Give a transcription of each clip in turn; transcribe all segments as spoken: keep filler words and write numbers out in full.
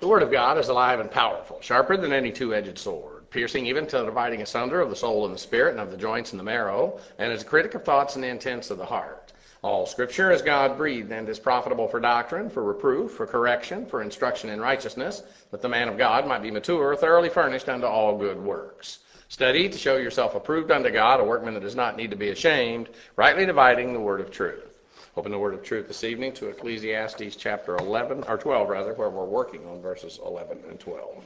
The Word of God is alive and powerful, sharper than any two-edged sword, piercing even to the dividing asunder of the soul and the spirit and of the joints and the marrow, and is a critic of thoughts and the intents of the heart. All Scripture is God-breathed and is profitable for doctrine, for reproof, for correction, for instruction in righteousness, that the man of God might be mature, thoroughly furnished unto all good works. Study to show yourself approved unto God, a workman that does not need to be ashamed, rightly dividing the word of truth. Open the word of truth this evening to Ecclesiastes chapter eleven, or twelve rather, where we're working on verses eleven and twelve.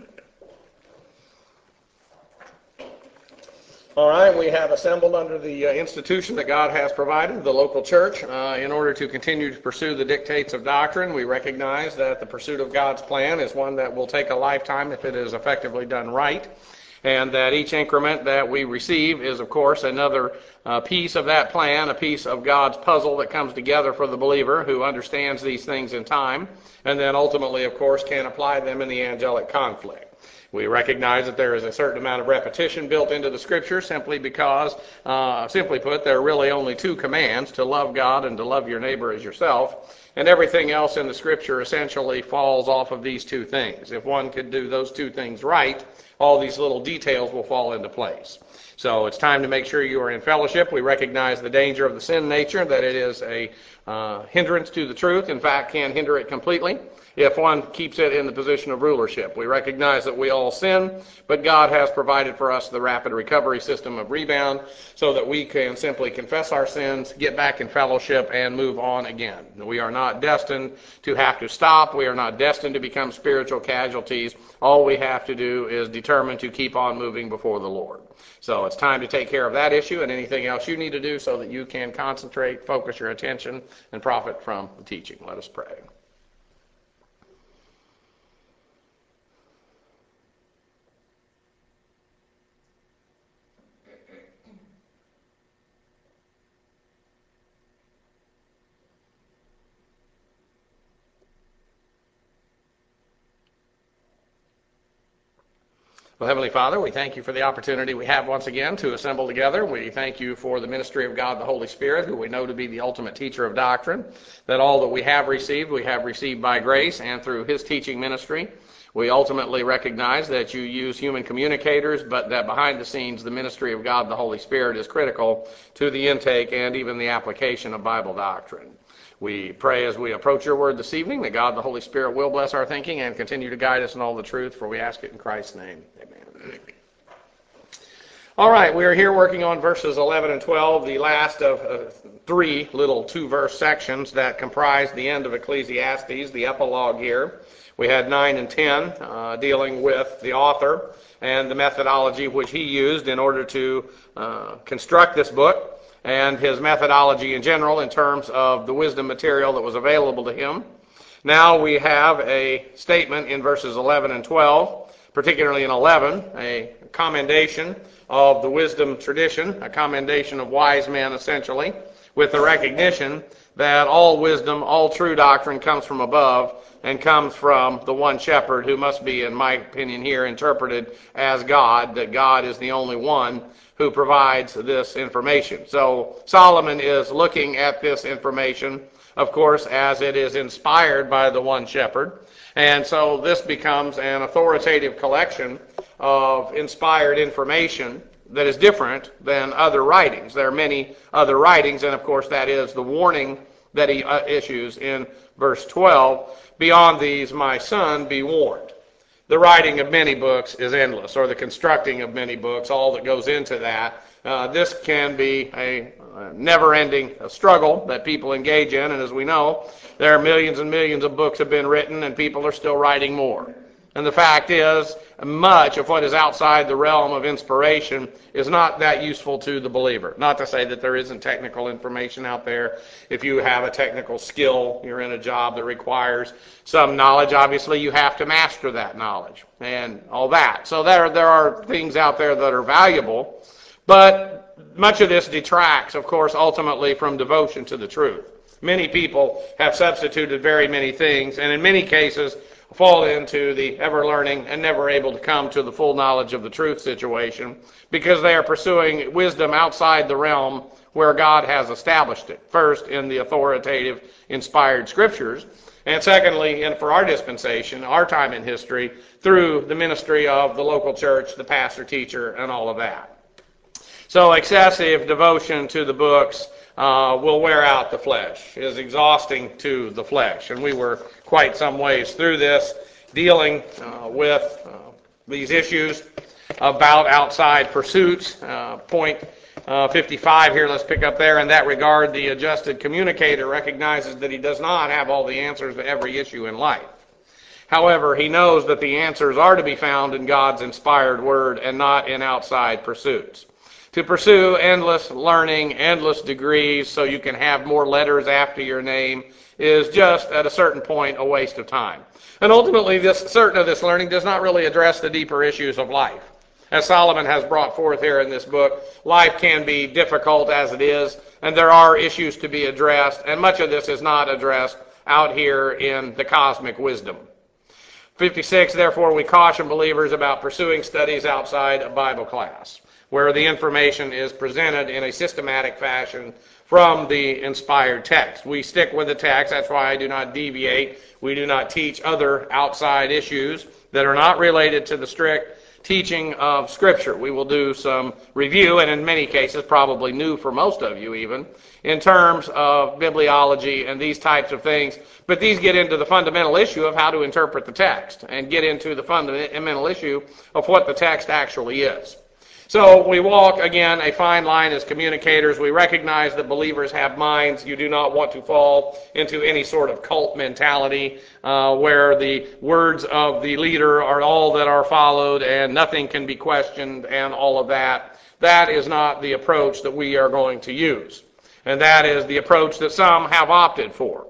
All right, we have assembled under the uh, institution that God has provided, the local church, uh, in order to continue to pursue the dictates of doctrine. We recognize that the pursuit of God's plan is one that will take a lifetime if it is effectively done right, and that each increment that we receive is, of course, another uh, piece of that plan, a piece of God's puzzle that comes together for the believer who understands these things in time, and then ultimately, of course, can apply them in the angelic conflict. We recognize that there is a certain amount of repetition built into the Scripture simply because, uh, simply put, there are really only two commands, to love God and to love your neighbor as yourself. And everything else in the Scripture essentially falls off of these two things. If one could do those two things right, all these little details will fall into place. So it's time to make sure you are in fellowship. We recognize the danger of the sin nature, that it is a uh, hindrance to the truth. In fact, can hinder it completely if one keeps it in the position of rulership. We recognize that we all sin, but God has provided for us the rapid recovery system of rebound so that we can simply confess our sins, get back in fellowship, and move on again. We are not destined to have to stop. We are not destined to become spiritual casualties. All we have to do is determine to keep on moving before the Lord. So it's time to take care of that issue and anything else you need to do so that you can concentrate, focus your attention, and profit from the teaching. Let us pray. Well, Heavenly Father, we thank you for the opportunity we have once again to assemble together. We thank you for the ministry of God the Holy Spirit, who we know to be the ultimate teacher of doctrine, that all that we have received, we have received by grace and through his teaching ministry. We ultimately recognize that you use human communicators, but that behind the scenes, the ministry of God the Holy Spirit is critical to the intake and even the application of Bible doctrine. We pray as we approach your word this evening that God the Holy Spirit will bless our thinking and continue to guide us in all the truth, for we ask it in Christ's name. Amen. All right, we are here working on verses eleven and twelve, the last of uh, three little two-verse sections that comprise the end of Ecclesiastes, the epilogue here. We had nine and ten uh, dealing with the author and the methodology which he used in order to uh, construct this book, and his methodology in general in terms of the wisdom material that was available to him. Now we have a statement in verses eleven and twelve, particularly in eleven, a commendation of the wisdom tradition, a commendation of wise men essentially, with the recognition that all wisdom, all true doctrine comes from above and comes from the one shepherd who must be, in my opinion here, interpreted as God, that God is the only one who provides this information. So Solomon is looking at this information, of course, as it is inspired by the one shepherd. And so this becomes an authoritative collection of inspired information that is different than other writings. There are many other writings, and of course that is the warning that he uh, issues in verse twelve. Beyond these, my son, be warned. The writing of many books is endless, or the constructing of many books, all that goes into that. Uh, this can be a, a never-ending struggle that people engage in, and as we know, there are millions and millions of books have been written, and people are still writing more. And the fact is, much of what is outside the realm of inspiration is not that useful to the believer. Not to say that there isn't technical information out there. If you have a technical skill, you're in a job that requires some knowledge, obviously you have to master that knowledge and all that. So there, there are things out there that are valuable, but much of this detracts, of course, ultimately from devotion to the truth. Many people have substituted very many things, and in many cases fall into the ever-learning and never able to come to the full knowledge of the truth situation because they are pursuing wisdom outside the realm where God has established it. First, in the authoritative, inspired Scriptures, and secondly, and for our dispensation, our time in history, through the ministry of the local church, the pastor, teacher, and all of that. So excessive devotion to the books uh, will wear out the flesh, is exhausting to the flesh. And we were quite some ways through this, dealing uh, with uh, these issues about outside pursuits. Uh, point uh, fifty-five here, let's pick up there. In that regard, the adjusted communicator recognizes that he does not have all the answers to every issue in life. However, he knows that the answers are to be found in God's inspired word and not in outside pursuits. To pursue endless learning, endless degrees, so you can have more letters after your name is just, at a certain point, a waste of time. And ultimately, this certain of this learning does not really address the deeper issues of life. As Solomon has brought forth here in this book, life can be difficult as it is, and there are issues to be addressed, and much of this is not addressed out here in the cosmic wisdom. fifty-six, therefore, we caution believers about pursuing studies outside a Bible class, where the information is presented in a systematic fashion from the inspired text. We stick with the text. That's why I do not deviate. We do not teach other outside issues that are not related to the strict teaching of Scripture. We will do some review, and in many cases, probably new for most of you even, in terms of bibliology and these types of things. But these get into the fundamental issue of how to interpret the text and get into the fundamental issue of what the text actually is. So we walk, again, a fine line as communicators. We recognize that believers have minds. You do not want to fall into any sort of cult mentality uh, where the words of the leader are all that are followed and nothing can be questioned and all of that. That is not the approach that we are going to use. And that is the approach that some have opted for.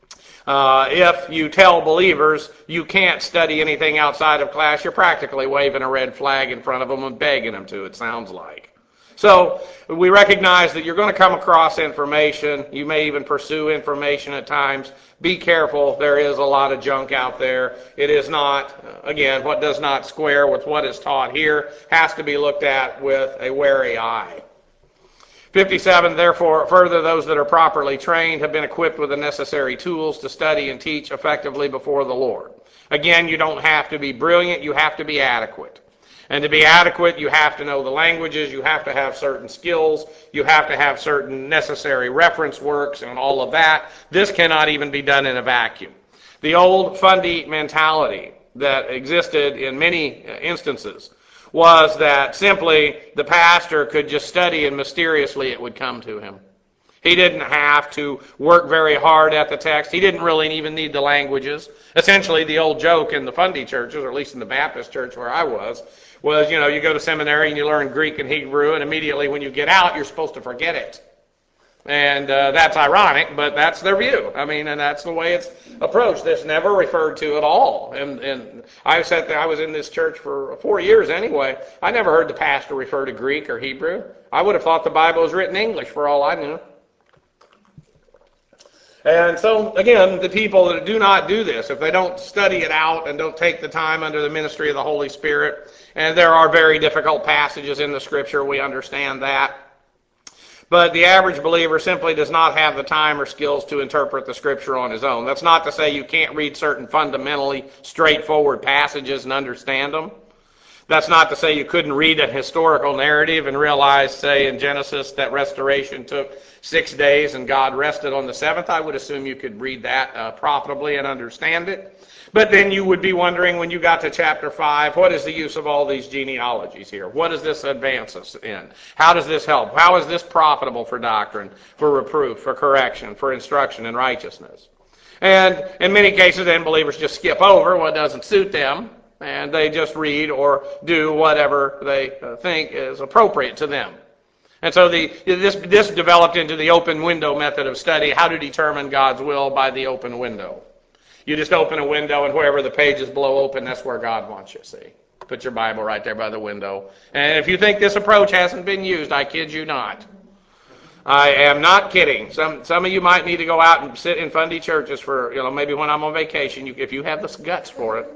Uh, if you tell believers you can't study anything outside of class, you're practically waving a red flag in front of them and begging them to, it sounds like. So we recognize that you're going to come across information. You may even pursue information at times. Be careful. There is a lot of junk out there. It is not, again, what does not square with what is taught here has to be looked at with a wary eye. fifty-seven, therefore, further, those that are properly trained have been equipped with the necessary tools to study and teach effectively before the Lord. Again, you don't have to be brilliant, you have to be adequate. And to be adequate, you have to know the languages, you have to have certain skills, you have to have certain necessary reference works and all of that. This cannot even be done in a vacuum. The old fundy mentality that existed in many instances was that simply the pastor could just study and mysteriously it would come to him. He didn't have to work very hard at the text. He didn't really even need the languages. Essentially, the old joke in the fundy churches, or at least in the Baptist church where I was, was, you know, you go to seminary and you learn Greek and Hebrew, and immediately when you get out, you're supposed to forget it. And uh, that's ironic, but that's their view. I mean, and that's the way it's approached. It's never referred to at all. And, and I sat there, I was in this church for four years anyway. I never heard the pastor refer to Greek or Hebrew. I would have thought the Bible was written in English for all I knew. And so, again, the people that do not do this, if they don't study it out and don't take the time under the ministry of the Holy Spirit, and there are very difficult passages in the Scripture, we understand that. But the average believer simply does not have the time or skills to interpret the Scripture on his own. That's not to say you can't read certain fundamentally straightforward passages and understand them. That's not to say you couldn't read a historical narrative and realize, say, in Genesis that restoration took six days and God rested on the seventh. I would assume you could read that uh, profitably and understand it. But then you would be wondering when you got to chapter five, what is the use of all these genealogies here? What does this advance us in? How does this help? How is this profitable for doctrine, for reproof, for correction, for instruction in righteousness? And in many cases, then believers just skip over what doesn't suit them, and they just read or do whatever they uh, think is appropriate to them. And so the, this, this developed into the open window method of study, how to determine God's will by the open window. You just open a window, and wherever the pages blow open, that's where God wants you, see. Put your Bible right there by the window. And if you think this approach hasn't been used, I kid you not. I am not kidding. Some some of you might need to go out and sit in fundy churches for, you know, maybe when I'm on vacation, you, if you have the guts for it.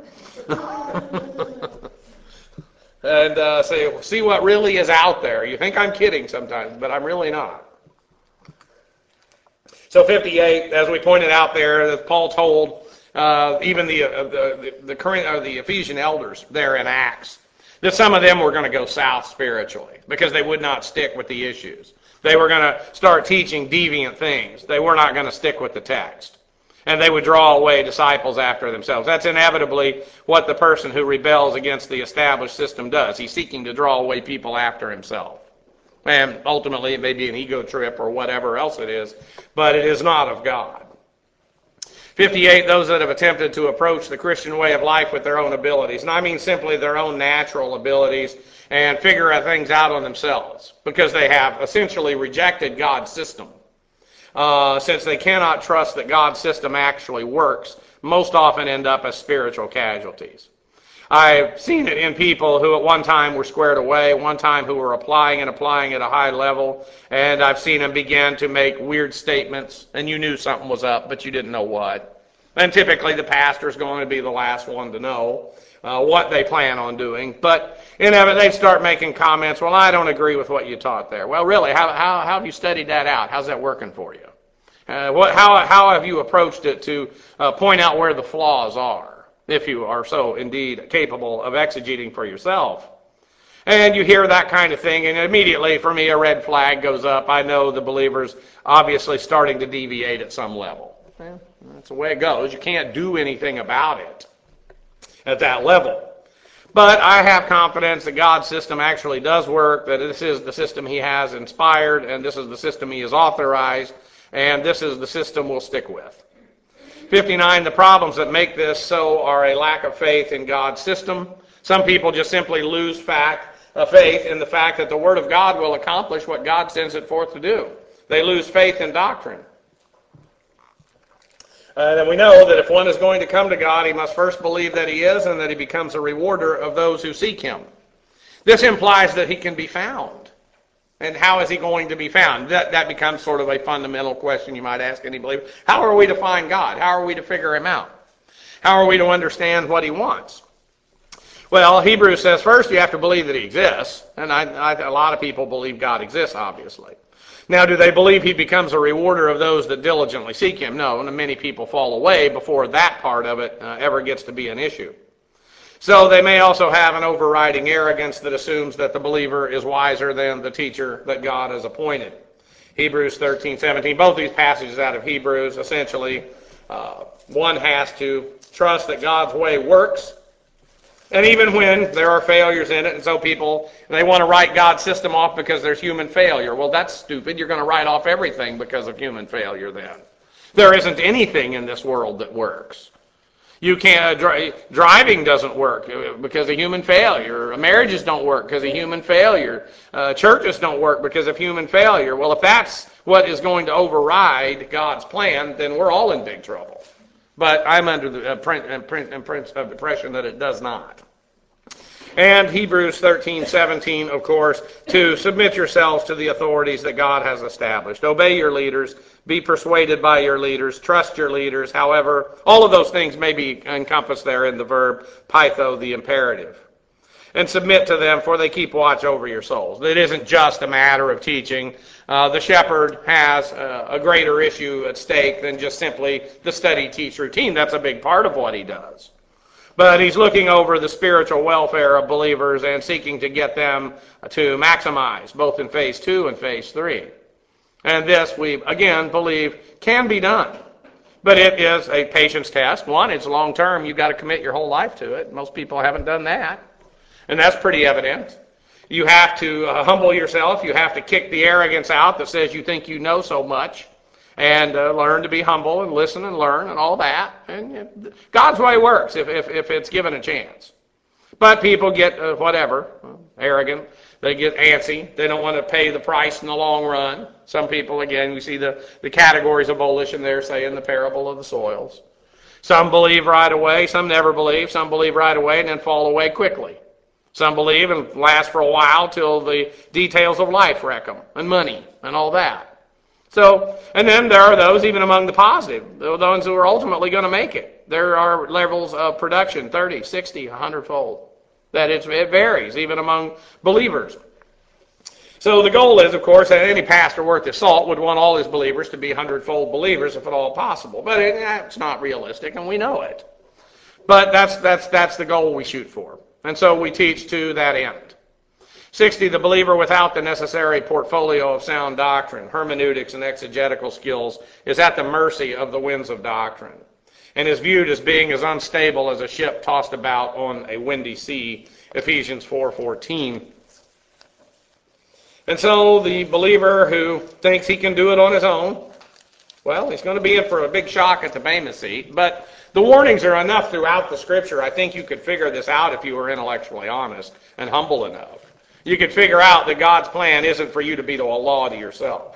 and uh, say, see what really is out there. You think I'm kidding sometimes, but I'm really not. So fifty-eight, as we pointed out there, that Paul told uh, even the, uh, the, the, the, uh, the Ephesian elders there in Acts that some of them were going to go south spiritually because they would not stick with the issues. They were going to start teaching deviant things. They were not going to stick with the text. And they would draw away disciples after themselves. That's inevitably what the person who rebels against the established system does. He's seeking to draw away people after himself. And ultimately it may be an ego trip or whatever else it is, but it is not of God. fifty-eight, those that have attempted to approach the Christian way of life with their own abilities. And I mean simply their own natural abilities and figure things out on themselves because they have essentially rejected God's system. Uh, since they cannot trust that God's system actually works, most often end up as spiritual casualties. I've seen it in people who at one time were squared away, one time who were applying and applying at a high level, and I've seen them begin to make weird statements, and you knew something was up, but you didn't know what. And typically the pastor's going to be the last one to know uh, what they plan on doing. But you know, they start making comments, well, I don't agree with what you taught there. Well, really, how, how, how have you studied that out? How's that working for you? Uh, what, how, how have you approached it to uh, point out where the flaws are? If you are so indeed capable of exegeting for yourself. And you hear that kind of thing, and immediately for me a red flag goes up. I know the believer's obviously starting to deviate at some level. Well, that's the way it goes. You can't do anything about it at that level. But I have confidence that God's system actually does work, that this is the system He has inspired, and this is the system He has authorized, and this is the system we'll stick with. fifty-nine, the problems that make this so are a lack of faith in God's system. Some people just simply lose fact, uh, faith in the fact that the Word of God will accomplish what God sends it forth to do. They lose faith in doctrine. And then we know that if one is going to come to God, he must first believe that He is and that He becomes a rewarder of those who seek Him. This implies that He can be found. And how is He going to be found? That, that becomes sort of a fundamental question you might ask any believer. How are we to find God? How are we to figure Him out? How are we to understand what He wants? Well, Hebrews says first you have to believe that He exists. And I, I, a lot of people believe God exists, obviously. Now, do they believe He becomes a rewarder of those that diligently seek Him? No, and many people fall away before that part of it uh, ever gets to be an issue. So they may also have an overriding arrogance that assumes that the believer is wiser than the teacher that God has appointed. Hebrews thirteen, seventeen, both these passages out of Hebrews, essentially, uh, one has to trust that God's way works, and even when there are failures in it, and so people, they want to write God's system off because there's human failure. Well, that's stupid. You're going to write off everything because of human failure then. There isn't anything in this world that works. You can't, uh, driving doesn't work because of human failure. Marriages don't work because of human failure. Uh, churches don't work because of human failure. Well, if that's what is going to override God's plan, then we're all in big trouble. But I'm under the impression that it does not. And Hebrews thirteen, seventeen, of course, to submit yourselves to the authorities that God has established. Obey your leaders. Be persuaded by your leaders. Trust your leaders. However, all of those things may be encompassed there in the verb pytho, the imperative. And submit to them, for they keep watch over your souls. It isn't just a matter of teaching. Uh, the shepherd has uh, a greater issue at stake than just simply the study-teach routine. That's a big part of what he does. But he's looking over the spiritual welfare of believers and seeking to get them to maximize, both in phase two and phase three. And this, we again believe, can be done. But it is a patience test. One, it's long-term. You've got to commit your whole life to it. Most people haven't done that. And that's pretty evident. You have to uh, humble yourself. You have to kick the arrogance out that says you think you know so much. And uh, learn to be humble and listen and learn and all that. And uh, God's way works if, if, if it's given a chance. But people get uh, whatever, arrogant. They get antsy. They don't want to pay the price in the long run. Some people, again, we see the, the categories of volition there, say in the parable of the soils. Some believe right away. Some never believe. Some believe right away and then fall away quickly. Some believe and last for a while till the details of life wreck them and money and all that. So, and then there are those, even among the positive, the ones who are ultimately going to make it. There are levels of production, thirty, sixty, one hundred fold. That it's, it varies, even among believers. So the goal is, of course, that any pastor worth his salt would want all his believers to be hundredfold believers if at all possible. But it, it's not realistic, and we know it. But that's, that's, that's the goal we shoot for. And so we teach to that end. sixty, the believer without the necessary portfolio of sound doctrine, hermeneutics, and exegetical skills is at the mercy of the winds of doctrine and is viewed as being as unstable as a ship tossed about on a windy sea, Ephesians four fourteen. And so the believer who thinks he can do it on his own, well, he's going to be in for a big shock at the Bema seat. But the warnings are enough throughout the Scripture. I think you could figure this out if you were intellectually honest and humble enough. You could figure out that God's plan isn't for you to be a law to yourself.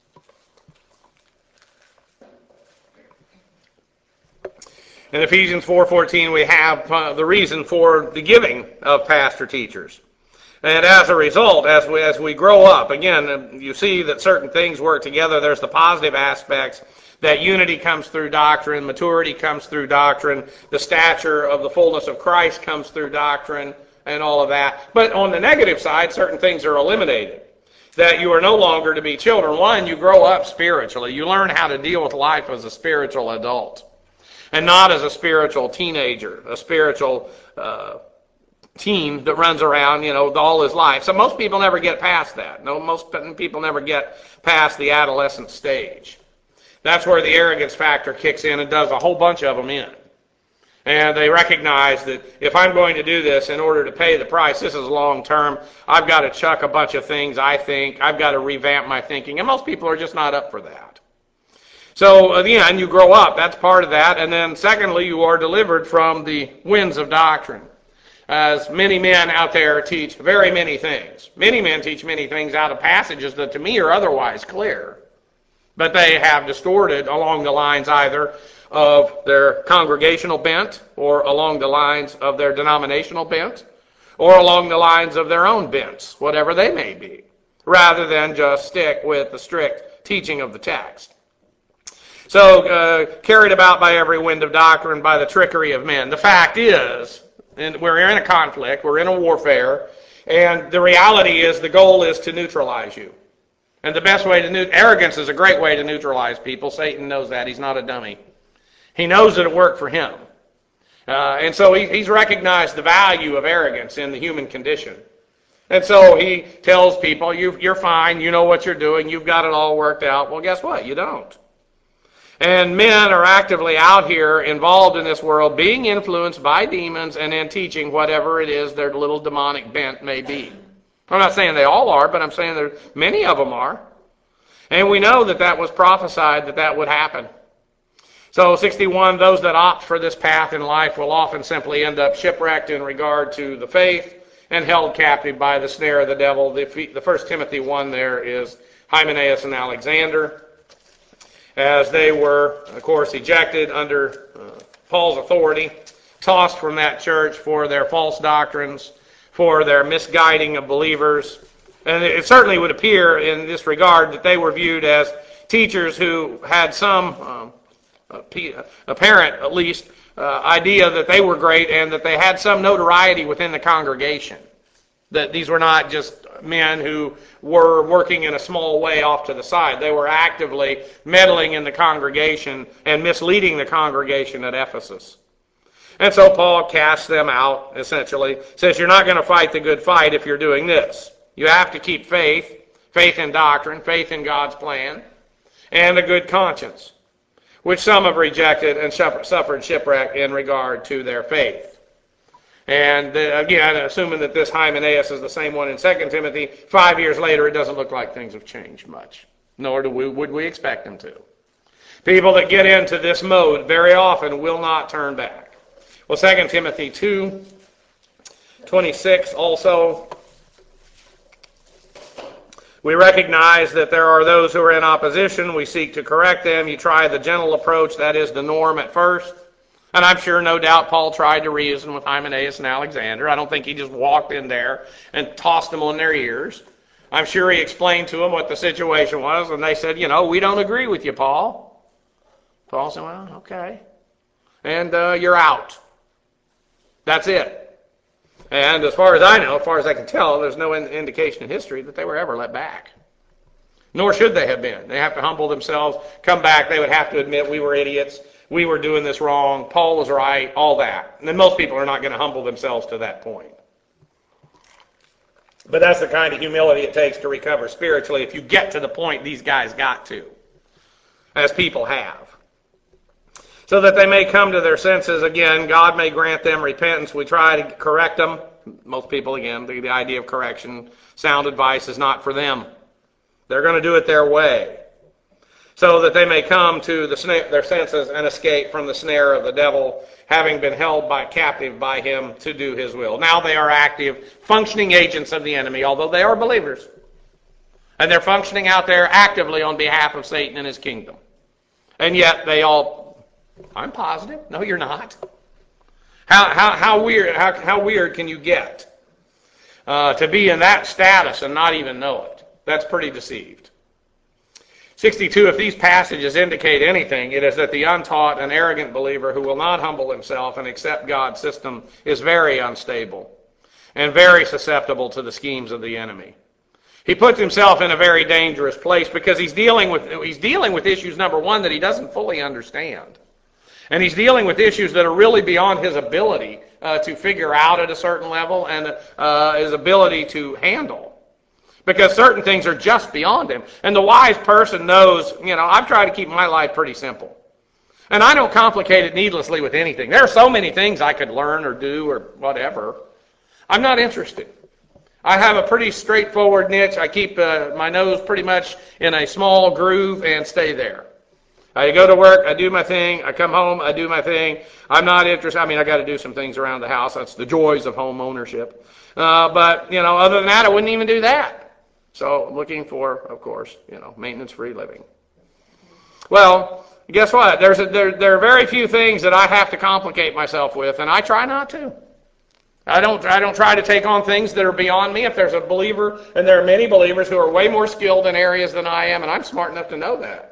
In Ephesians four fourteen, we have uh, the reason for the giving of pastor teachers. And as a result, as we, as we grow up, again, you see that certain things work together. There's the positive aspects, that unity comes through doctrine, maturity comes through doctrine, the stature of the fullness of Christ comes through doctrine, and all of that. But on the negative side, certain things are eliminated. That you are no longer to be children. One, you grow up spiritually. You learn how to deal with life as a spiritual adult, and not as a spiritual teenager, a spiritual uh teen that runs around, you know, all his life. So most people never get past that. No, most people never get past the adolescent stage. That's where the arrogance factor kicks in and does a whole bunch of them in. And they recognize that if I'm going to do this in order to pay the price, this is long term, I've got to chuck a bunch of things I think, I've got to revamp my thinking, and most people are just not up for that. So again, you grow up, that's part of that, and then secondly, you are delivered from the winds of doctrine. As many men out there teach very many things. Many men teach many things out of passages that to me are otherwise clear. But they have distorted along the lines either of their congregational bent or along the lines of their denominational bent or along the lines of their own bents, whatever they may be, rather than just stick with the strict teaching of the text. So, uh, carried about by every wind of doctrine, by the trickery of men. The fact is, and we're in a conflict, we're in a warfare, and the reality is the goal is to neutralize you. And the best way to, neut- arrogance is a great way to neutralize people. Satan knows that. He's not a dummy. He knows that it worked for him. Uh, and so he, he's recognized the value of arrogance in the human condition. And so he tells people, you, you're fine, you know what you're doing, you've got it all worked out. Well, guess what? You don't. And men are actively out here involved in this world, being influenced by demons and then teaching whatever it is their little demonic bent may be. I'm not saying they all are, but I'm saying that many of them are. And we know that that was prophesied that that would happen. So sixty-one, those that opt for this path in life will often simply end up shipwrecked in regard to the faith and held captive by the snare of the devil. The, the First Timothy one there is Hymenaeus and Alexander, as they were, of course, ejected under uh, Paul's authority, tossed from that church for their false doctrines, for their misguiding of believers. And it certainly would appear in this regard that they were viewed as teachers who had some um, apparent, at least, uh, idea that they were great and that they had some notoriety within the congregation. That these were not just men who were working in a small way off to the side. They were actively meddling in the congregation and misleading the congregation at Ephesus. And so Paul casts them out, essentially. Says you're not going to fight the good fight if you're doing this. You have to keep faith, faith in doctrine, faith in God's plan, and a good conscience, which some have rejected and suffered shipwreck in regard to their faith. And uh, again, assuming that this Hymenaeus is the same one in Second Timothy, five years later it doesn't look like things have changed much, nor do we, would we expect them to. People that get into this mode very often will not turn back. Well, Second Timothy two twenty-six also, we recognize that there are those who are in opposition. We seek to correct them. You try the gentle approach, that is the norm at first. And I'm sure, no doubt, Paul tried to reason with Hymenaeus and Alexander. I don't think he just walked in there and tossed them on their ears. I'm sure he explained to them what the situation was, and they said, you know, we don't agree with you, Paul. Paul said, well, okay. And uh, you're out. That's it. And as far as I know, as far as I can tell, there's no in- indication in history that they were ever let back. Nor should they have been. They have to humble themselves, come back. They would have to admit we were idiots. We were doing this wrong. Paul was right, all that. And then most people are not going to humble themselves to that point. But that's the kind of humility it takes to recover spiritually if you get to the point these guys got to, as people have. So that they may come to their senses again. God may grant them repentance. We try to correct them. Most people, again, the, the idea of correction, sound advice is not for them. They're going to do it their way. So that they may come to the sna- their senses and escape from the snare of the devil, having been held by captive by him to do his will. Now they are active, functioning agents of the enemy, although they are believers. And they're functioning out there actively on behalf of Satan and his kingdom. And yet they all, I'm positive. No, you're not. How how how weird how how weird can you get uh, to be in that status and not even know it? That's pretty deceived. sixty-two, if these passages indicate anything, it is that the untaught and arrogant believer who will not humble himself and accept God's system is very unstable and very susceptible to the schemes of the enemy. He puts himself in a very dangerous place because he's dealing with he's dealing with issues, number one, that he doesn't fully understand. And he's dealing with issues that are really beyond his ability uh, to figure out at a certain level and uh, his ability to handle. Because certain things are just beyond him. And the wise person knows, you know, I've tried to keep my life pretty simple. And I don't complicate it needlessly with anything. There are so many things I could learn or do or whatever. I'm not interested. I have a pretty straightforward niche. I keep uh, my nose pretty much in a small groove and stay there. I go to work, I do my thing, I come home, I do my thing. I'm not interested. I mean, I got to do some things around the house. That's the joys of home ownership. Uh, but, you know, other than that, I wouldn't even do that. So looking for, of course, you know, maintenance-free living. Well, guess what? There's a, there, there are very few things that I have to complicate myself with, and I try not to. I don't, I don't try to take on things that are beyond me. If there's a believer, and there are many believers who are way more skilled in areas than I am, and I'm smart enough to know that.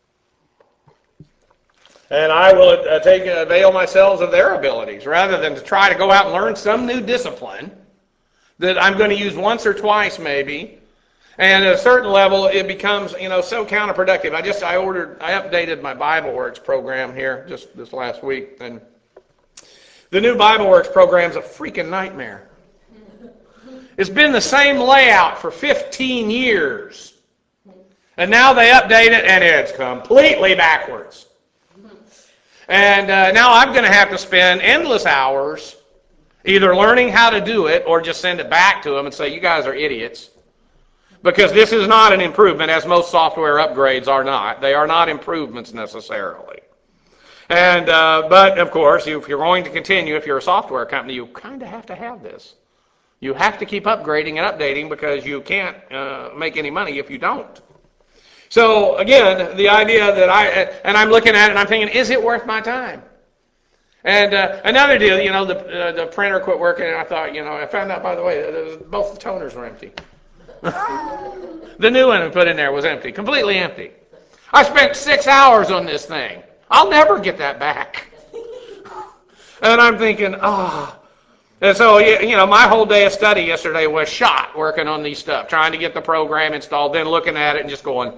And I will uh, take avail myself of their abilities rather than to try to go out and learn some new discipline that I'm going to use once or twice maybe. And at a certain level, it becomes, you know, so counterproductive. I just, I ordered, I updated my BibleWorks program here just this last week. And the new BibleWorks program is a freaking nightmare. It's been the same layout for fifteen years. And now they update it, and it's completely backwards. And uh, now I'm going to have to spend endless hours either learning how to do it or just send it back to them and say, you guys are idiots. Because this is not an improvement, as most software upgrades are not. They are not improvements necessarily. And uh, but, of course, if you're going to continue, if you're a software company, you kind of have to have this. You have to keep upgrading and updating because you can't uh, make any money if you don't. So, again, the idea that I, and I'm looking at it and I'm thinking, is it worth my time? And uh, another deal, you know, the uh, the printer quit working, and I thought, you know, I found out, by the way, that both the toners were empty. The new one we put in there was empty, completely empty. I spent six hours on this thing. I'll never get that back. And I'm thinking, ah. Oh. And so, you know, my whole day of study yesterday was shot working on these stuff, trying to get the program installed, then looking at it and just going.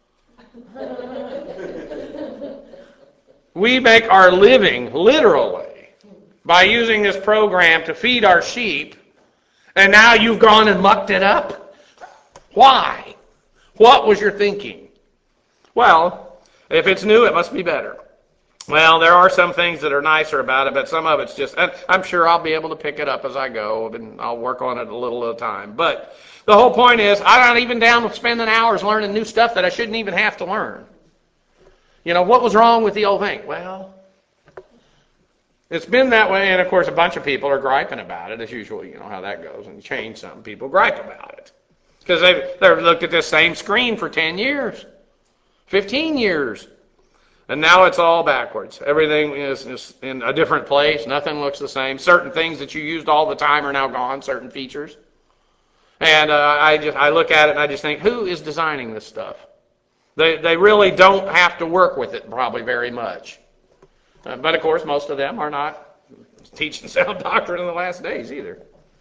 We make our living, literally, by using this program to feed our sheep, and now you've gone and mucked it up? Why? What was your thinking? Well, if it's new, it must be better. Well, there are some things that are nicer about it, but some of it's just, and I'm sure I'll be able to pick it up as I go, and I'll work on it a little at a time. But the whole point is, I'm not even down with spending hours learning new stuff that I shouldn't even have to learn. You know, what was wrong with the old thing? Well, it's been that way, and of course a bunch of people are griping about it, as usual. You know how that goes. When you change something, people gripe about it. Because they've, they've looked at this same screen for ten years, fifteen years, and now it's all backwards. Everything is, is in a different place. Nothing looks the same. Certain things that you used all the time are now gone, certain features. And uh, I just I look at it and I just think, who is designing this stuff? They they really don't have to work with it probably very much. Uh, but of course, most of them are not teaching sound doctrine in the last days either.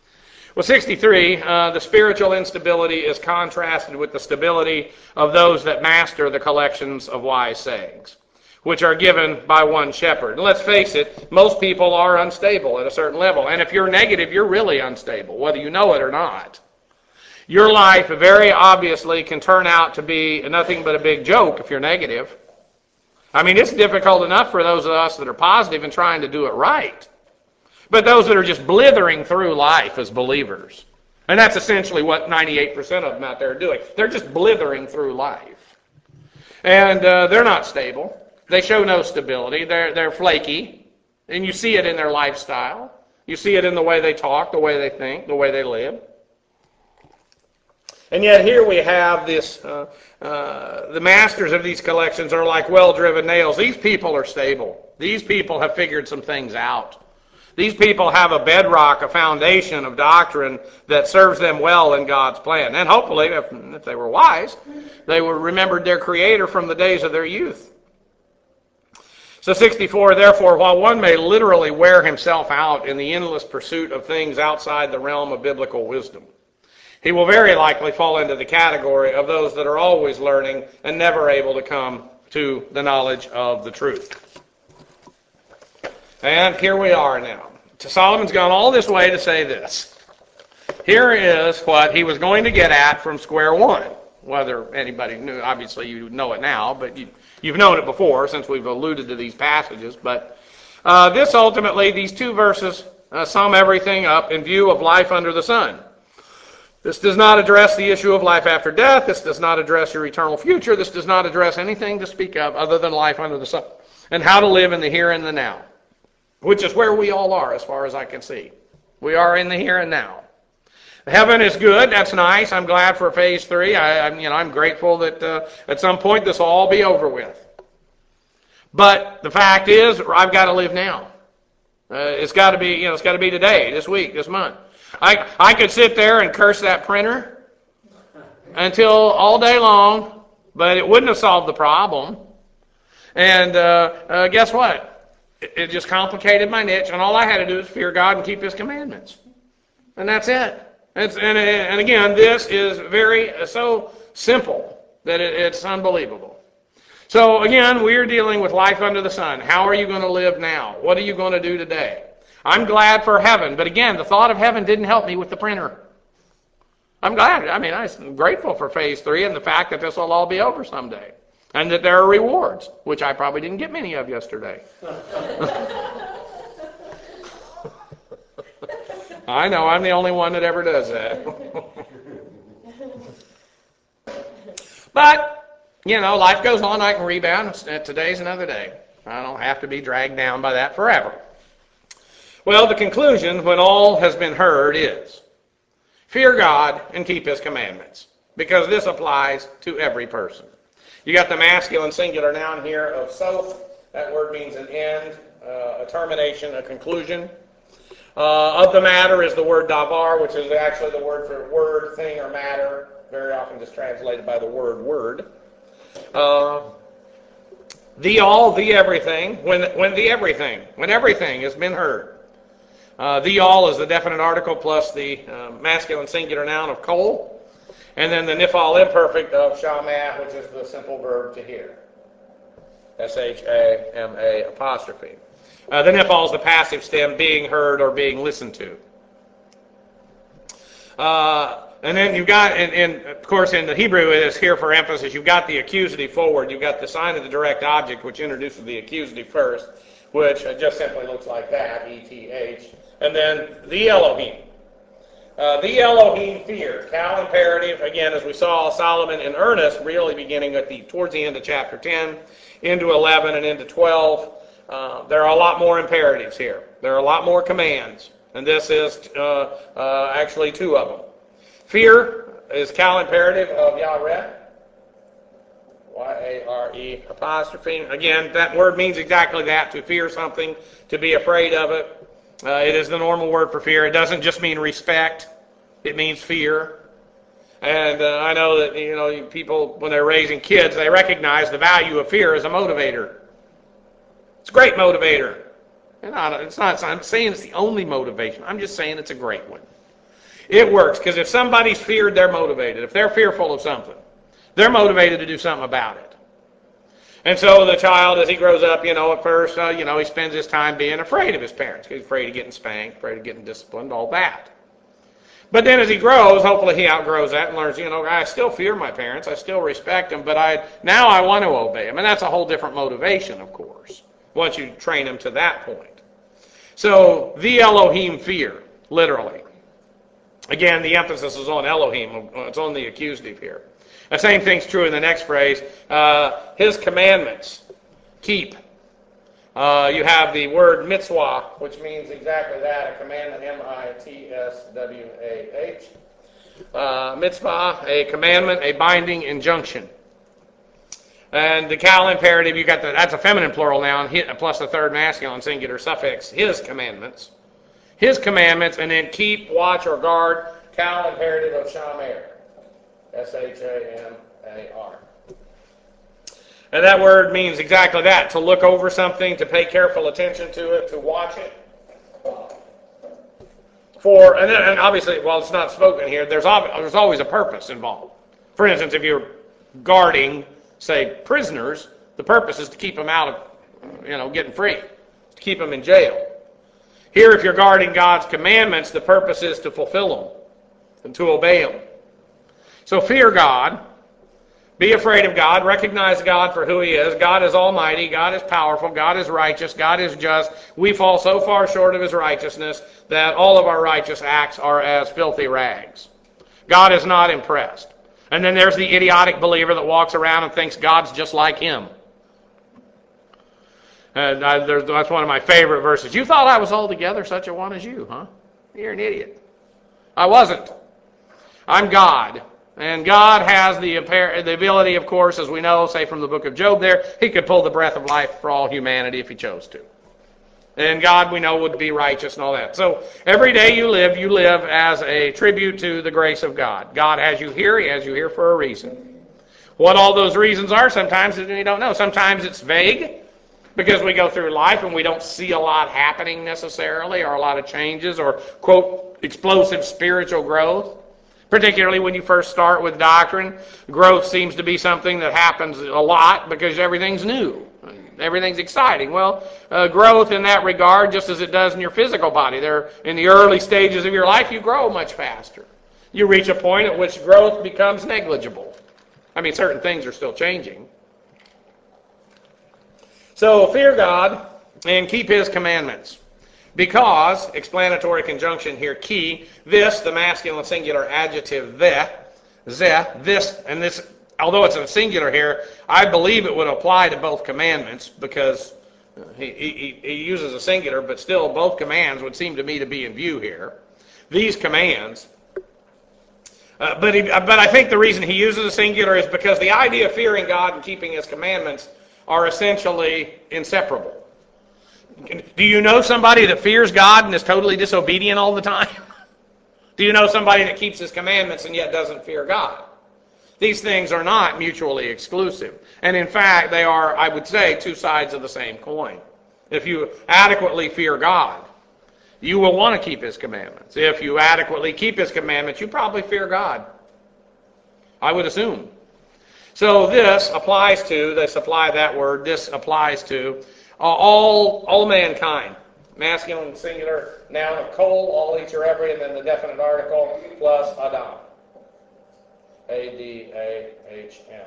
Well, sixty-three, uh, the spiritual instability is contrasted with the stability of those that master the collections of wise sayings, which are given by one shepherd. And let's face it, most people are unstable at a certain level. And if you're negative, you're really unstable, whether you know it or not. Your life very obviously can turn out to be nothing but a big joke if you're negative. I mean, it's difficult enough for those of us that are positive and trying to do it right. But those that are just blithering through life as believers. And that's essentially what ninety-eight percent of them out there are doing. They're just blithering through life. And uh, they're not stable. They show no stability. They're, they're flaky. And you see it in their lifestyle. You see it in the way they talk, the way they think, the way they live. And yet here we have this, uh, uh, the masters of these collections are like well-driven nails. These people are stable. These people have figured some things out. These people have a bedrock, a foundation of doctrine that serves them well in God's plan. And hopefully, if, if they were wise, they would remembered their Creator from the days of their youth. So sixty-four, therefore, while one may literally wear himself out in the endless pursuit of things outside the realm of biblical wisdom, he will very likely fall into the category of those that are always learning and never able to come to the knowledge of the truth. And here we are now. Solomon's gone all this way to say this. Here is what he was going to get at from square one. Whether anybody knew, obviously you know it now, but you, you've known it before since we've alluded to these passages. But uh, this ultimately, these two verses uh, sum everything up in view of life under the sun. This does not address the issue of life after death. This does not address your eternal future. This does not address anything to speak of other than life under the sun and how to live in the here and the now. Which is where we all are as far as I can see. We are in the here and now. Heaven is good. That's nice. I'm glad for phase three. I, I'm, you know, I'm grateful that uh, at some point this will all be over with. But the fact is, I've got to live now. Uh, it's got to be, you know, it's got to be today, this week, this month. I I could sit there and curse that printer until all day long, but it wouldn't have solved the problem. And uh, uh, guess what? It just complicated my niche, and all I had to do is fear God and keep His commandments. And that's it. It's, and, and again, this is very so simple that it, it's unbelievable. So again, we're dealing with life under the sun. How are you going to live now? What are you going to do today? I'm glad for heaven, but again, the thought of heaven didn't help me with the printer. I'm glad. I mean, I'm grateful for phase three and the fact that this will all be over someday. And that there are rewards, which I probably didn't get many of yesterday. I know, I'm the only one that ever does that. But, you know, life goes on. I can rebound. Today's another day. I don't have to be dragged down by that forever. Well, the conclusion, when all has been heard, is fear God and keep His commandments, because this applies to every person. You got the masculine singular noun here of soth. That word means an end, uh, a termination, a conclusion. Uh, of the matter is the word davar, which is actually the word for word, thing, or matter, very often just translated by the word word. Uh, the all, the everything, when, when the everything, when everything has been heard. Uh, the all is the definite article plus the uh, masculine singular noun of kol. And then the nifal imperfect of shamat, which is the simple verb to hear. S H A M A apostrophe. Uh, the nifal is the passive stem, being heard or being listened to. Uh, and then you've got, and, and of course in the Hebrew it is here for emphasis, you've got the accusative forward. You've got the sign of the direct object, which introduces the accusative first, which just simply looks like that, E T H. And then the Elohim. Uh, the Elohim fear, cal imperative. Again, as we saw, Solomon in earnest, really beginning at the towards the end of chapter ten, into eleven and into twelve. Uh, there are a lot more imperatives here. There are a lot more commands, and this is uh, uh, actually two of them. Fear is cal imperative of Yareh, Y A R E apostrophe. Again, that word means exactly that: to fear something, to be afraid of it. Uh, it is the normal word for fear. It doesn't just mean respect. It means fear. And uh, I know that, you know, people, when they're raising kids, they recognize the value of fear as a motivator. It's a great motivator. And I, it's not, I'm saying it's the only motivation. I'm just saying it's a great one. It works, because if somebody's feared, they're motivated. If they're fearful of something, they're motivated to do something about it. And so the child, as he grows up, you know, at first, uh, you know, he spends his time being afraid of his parents. He's afraid of getting spanked, afraid of getting disciplined, all that. But then as he grows, hopefully he outgrows that and learns, you know, I still fear my parents, I still respect them, but I now I want to obey them. And that's a whole different motivation, of course, once you train them to that point. So, the Elohim fear, literally. Again, the emphasis is on Elohim. It's on the accusative here. The same thing's true in the next phrase. Uh, his commandments, keep. Uh, you have the word mitzvah, which means exactly that, a commandment, M I T S W A H. Uh, mitzvah, a commandment, a binding injunction. And the Cal imperative, you got the, that's a feminine plural noun, plus the third masculine singular suffix, his commandments. His commandments, and then keep, watch, or guard, Cal imperative of shamer. S H A M A R. And that word means exactly that, to look over something, to pay careful attention to it, to watch it. For, and, and obviously, while it's not spoken here, there's, there's always a purpose involved. For instance, if you're guarding, say, prisoners, the purpose is to keep them out of, you know, getting free, to keep them in jail. Here, if you're guarding God's commandments, the purpose is to fulfill them and to obey them. So fear God. Be afraid of God. Recognize God for who He is. God is almighty. God is powerful. God is righteous. God is just. We fall so far short of His righteousness that all of our righteous acts are as filthy rags. God is not impressed. And then there's the idiotic believer that walks around and thinks God's just like him. And I, that's one of my favorite verses. You thought I was altogether such a one as you, huh? You're an idiot. I wasn't. I'm God. And God has the, the ability, of course, as we know, say from the book of Job there, He could pull the breath of life for all humanity if He chose to. And God, we know, would be righteous and all that. So every day you live, you live as a tribute to the grace of God. God has you here. He has you here for a reason. What all those reasons are, sometimes we don't know. Sometimes it's vague because we go through life and we don't see a lot happening necessarily, or a lot of changes, or, quote, explosive spiritual growth. Particularly when you first start with doctrine, growth seems to be something that happens a lot because everything's new. Everything's exciting. Well, uh, growth in that regard, just as it does in your physical body, there in the early stages of your life, you grow much faster. You reach a point at which growth becomes negligible. I mean, certain things are still changing. So fear God and keep His commandments. Because, explanatory conjunction here, key, this, the masculine singular adjective, the, ze, this, and this, although it's a singular here, I believe it would apply to both commandments, because he, he, he uses a singular, but still both commands would seem to me to be in view here. These commands. Uh, but, he, but I think the reason he uses a singular is because the idea of fearing God and keeping His commandments are essentially inseparable. Do you know somebody that fears God and is totally disobedient all the time? Do you know somebody that keeps His commandments and yet doesn't fear God? These things are not mutually exclusive. And in fact, they are, I would say, two sides of the same coin. If you adequately fear God, you will want to keep His commandments. If you adequately keep His commandments, you probably fear God. I would assume. So this applies to, they supply that word, this applies to Uh, all all mankind. Masculine, singular, noun of kol, all, each, or every, and then the definite article, plus Adam. A D A H M.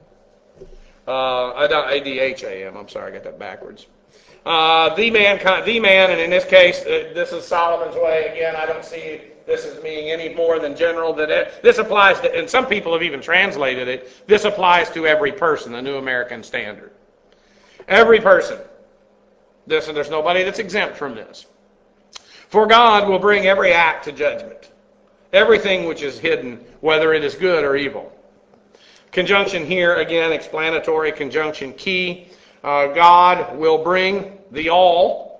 Uh, A D H A M, I'm sorry, I got that backwards. Uh, the mankind, the man, and in this case, uh, this is Solomon's way. Again, I don't see this as meaning any more than general. That it, this applies to, and some people have even translated it, this applies to every person, the New American Standard. Every person. This, and there's nobody that's exempt from this. For God will bring every act to judgment, everything which is hidden, whether it is good or evil. Conjunction here, again, explanatory conjunction key. Uh, God will bring the all.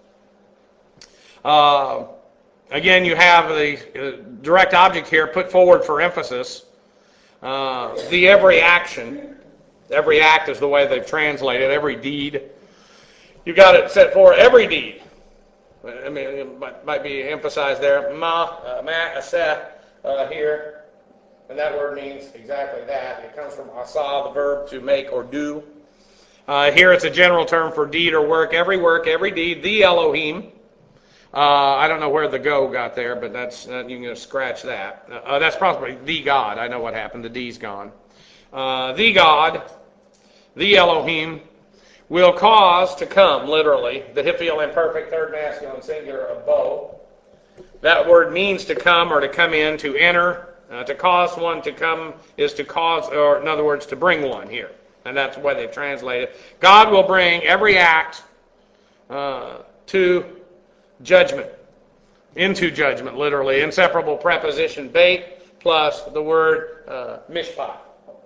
Uh, again, you have the uh, direct object here put forward for emphasis. Uh, the every action. Every act is the way they've translated, every deed. You got it set for every deed. I mean, it might, might be emphasized there. Ma, uh, ma'aseh uh, here. And that word means exactly that. It comes from asa, the verb to make or do. Uh, here it's a general term for deed or work. Every work, every deed. The Elohim. Uh, I don't know where the go got there, but that's uh, you can just scratch that. Uh, that's probably the God. I know what happened. The D's gone. Uh, the God, the Elohim, will cause to come, literally, the Hippial imperfect third masculine singular of bo. That word means to come or to come in, to enter. Uh, to cause one to come is to cause, or in other words, to bring one here. And that's the way they've translated. God will bring every act uh, to judgment, into judgment, literally. Inseparable preposition bait plus the word uh, mishpat.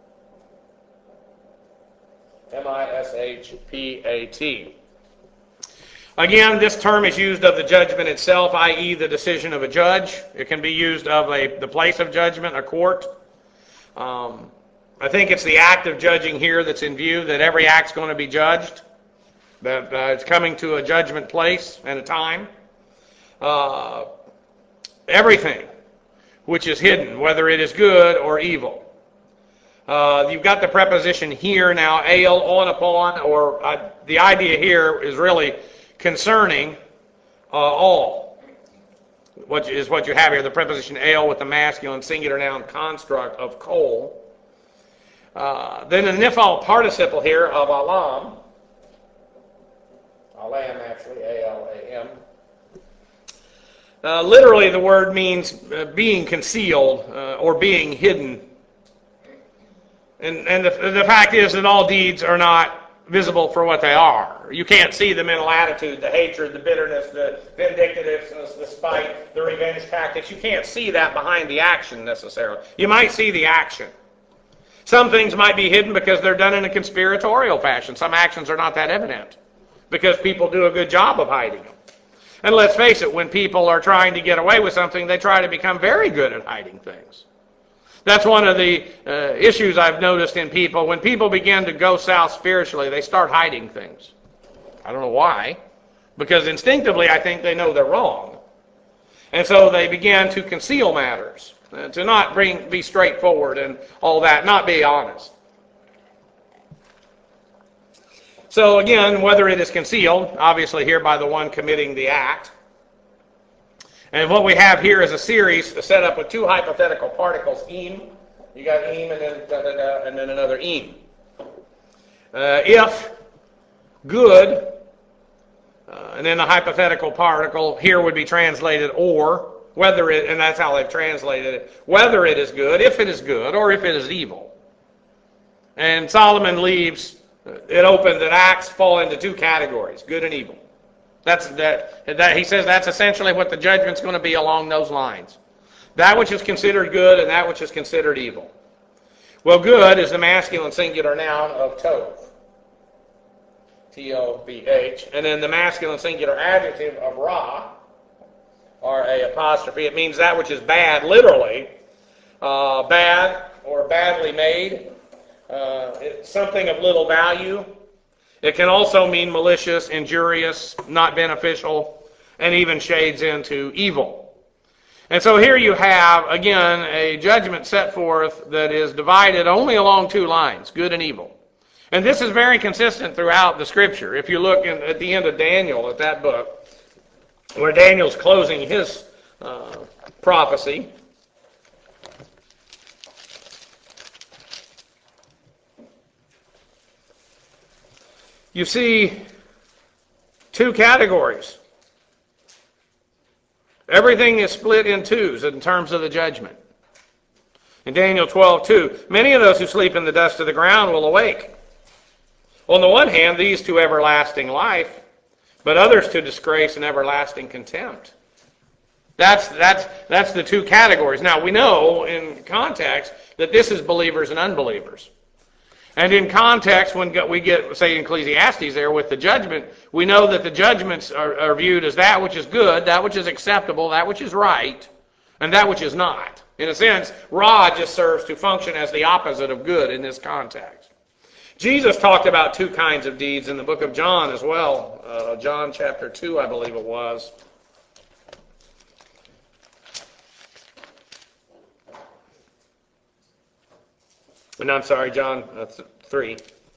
M I S H P A T. Again, this term is used of the judgment itself, that is the decision of a judge. It can be used of a, the place of judgment, a court. Um, I think it's the act of judging here that's in view, that every act's going to be judged, that uh, it's coming to a judgment place and a time. Uh, everything which is hidden, whether it is good or evil. Uh, you've got the preposition here now, ale, on, upon, or uh, the idea here is really concerning uh, all, what is what you have here, the preposition ale with the masculine singular noun construct of coal. Uh, then the nifal participle here of alam, alam actually, A L A M. Uh, literally the word means uh, being concealed uh, or being hidden. And, and the, the fact is that all deeds are not visible for what they are. You can't see the mental attitude, the hatred, the bitterness, the vindictiveness, the spite, the revenge tactics. You can't see that behind the action necessarily. You might see the action. Some things might be hidden because they're done in a conspiratorial fashion. Some actions are not that evident because people do a good job of hiding them. And let's face it, when people are trying to get away with something, they try to become very good at hiding things. That's one of the uh, issues I've noticed in people. When people begin to go south spiritually, they start hiding things. I don't know why. Because instinctively, I think they know they're wrong. And so they begin to conceal matters, uh, to not bring, be straightforward and all that, not be honest. So again, whether it is concealed, obviously here by the one committing the act. And what we have here is a series set up with two hypothetical particles, im. You got im and then da, da, da, and then another im. Uh, if good, uh, and then the hypothetical particle here would be translated or, whether it, and that's how they've translated it, whether it is good, if it is good, or if it is evil. And Solomon leaves it open that acts fall into two categories, good and evil. That's that, that he says that's essentially what the judgment's going to be along those lines. That which is considered good and that which is considered evil. Well, good is the masculine singular noun of tov. T O V H. And then the masculine singular adjective of ra, R A apostrophe. It means that which is bad, literally. Uh, bad or badly made. Uh, it's something of little value. It can also mean malicious, injurious, not beneficial, and even shades into evil. And so here you have, again, a judgment set forth that is divided only along two lines, good and evil. And this is very consistent throughout the Scripture. If you look in, at the end of Daniel, at that book, where Daniel's closing his uh, prophecy, you see two categories. Everything is split in twos in terms of the judgment. In Daniel twelve two, many of those who sleep in the dust of the ground will awake. On the one hand, these to everlasting life, but others to disgrace and everlasting contempt. That's, that's, that's the two categories. Now, we know in context that this is believers and unbelievers. And in context, when we get, say, Ecclesiastes there with the judgment, we know that the judgments are, are viewed as that which is good, that which is acceptable, that which is right, and that which is not. In a sense, Ra just serves to function as the opposite of good in this context. Jesus talked about two kinds of deeds in the book of John as well. Uh, John chapter two, I believe it was. No, I'm sorry, John, that's three.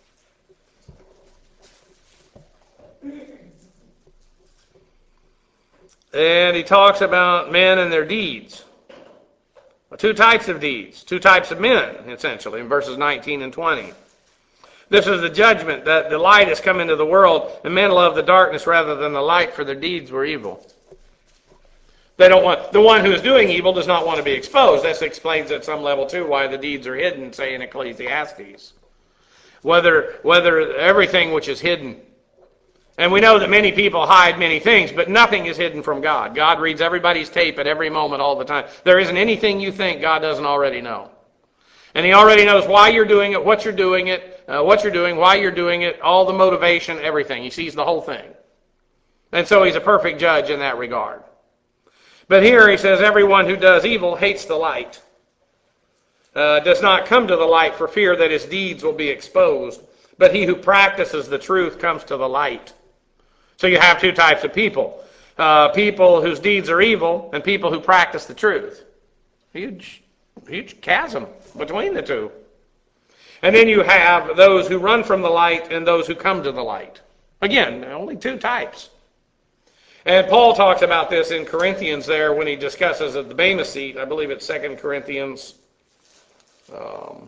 And he talks about men and their deeds. Two types of deeds, two types of men, essentially, in verses nineteen and twenty. This is the judgment, that the light has come into the world, and men love the darkness rather than the light, for their deeds were evil. They don't want, the one who is doing evil does not want to be exposed. This explains at some level, too, why the deeds are hidden, say in Ecclesiastes. Whether, whether everything which is hidden. And we know that many people hide many things, but nothing is hidden from God. God reads everybody's tape at every moment, all the time. There isn't anything you think God doesn't already know. And he already knows why you're doing it, what you're doing it, uh, what you're doing, why you're doing it, all the motivation, everything. He sees the whole thing. And so he's a perfect judge in that regard. But here he says, everyone who does evil hates the light, uh, does not come to the light for fear that his deeds will be exposed. But he who practices the truth comes to the light. So you have two types of people. Uh, people whose deeds are evil and people who practice the truth. Huge, huge chasm between the two. And then you have those who run from the light and those who come to the light. Again, only two types. And Paul talks about this in Corinthians there when he discusses at the Bema seat. I believe it's Second Corinthians um,